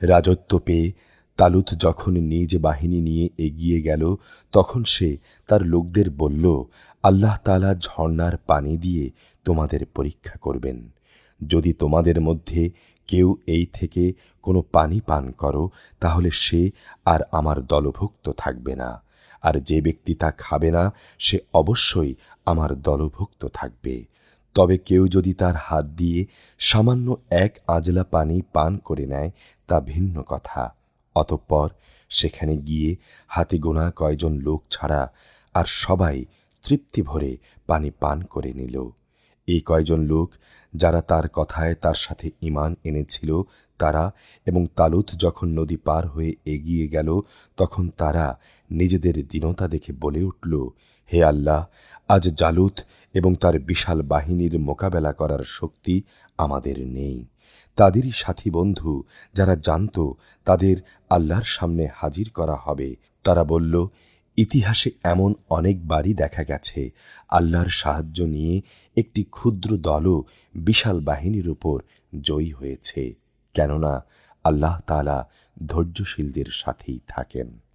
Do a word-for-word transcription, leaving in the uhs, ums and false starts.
রাজত্ব পেয়ে তালুত যখন নিজ বাহিনী নিয়ে এগিয়ে গেল, তখন সে তার লোকদের বলল, আল্লাহ তাআলা ঝর্ণার পানি দিয়ে তোমাদের পরীক্ষা করবেন। যদি তোমাদের মধ্যে কেউ এই থেকে কোনো পানি পান করো, তাহলে সে আর আমার দলভুক্ত থাকবে না, আর যে ব্যক্তি তা খাবে না সে অবশ্যই আমার দলভুক্ত থাকবে। তবে কেউ যদি তার হাত দিয়ে সামান্য এক আজলা পানি পান করে নেয়, তা ভিন্ন কথা। অতঃপর সেখানে গিয়ে হাতে গোনা কয়জন লোক ছাড়া আর সবাই তৃপ্তি ভরে পানি পান করে নিল। এই কয়জন লোক যারা তার কথায় তার সাথে ঈমান এনেছিল তারা, এবং তালুত যখন নদী পার হয়ে এগিয়ে গেল, তখন তারা নিজেদের দীনতা দেখে বলে উঠল, হে আল্লাহ, আজ জালুত এবং তার বিশাল বাহিনীর মোকাবেলা করার শক্তি আমাদের নেই। তাদেরই সাথী বন্ধু যারা জানত তাদের আল্লাহর সামনে হাজির করা হবে, তারা বলল, ইতিহাসে এমন অনেকবারই দেখা গেছে আল্লাহর সাহায্য নিয়ে একটি ক্ষুদ্র দলও বিশাল বাহিনীর উপর জয়ী হয়েছে, কেননা আল্লাহ তাআলা ধৈর্যশীলদের সাথেই থাকেন।